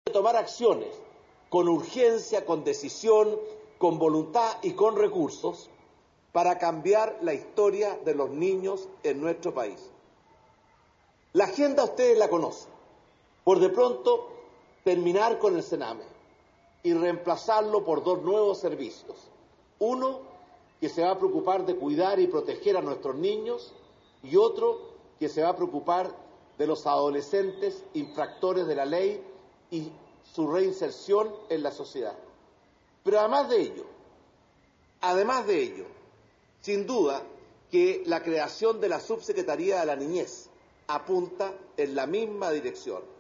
tomar acciones con urgencia, con decisión, con voluntad y con recursos para cambiar la historia de los niños en nuestro país. La agenda ustedes la conocen. Por de pronto, terminar con el Sename y reemplazarlo por dos nuevos servicios. Uno que se va a preocupar de cuidar y proteger a nuestros niños y otro que se va a preocupar de los adolescentes infractores de la ley y su reinserción en la sociedad. Pero además de ello, sin duda que la creación de la Subsecretaría de la Niñez apunta en la misma dirección.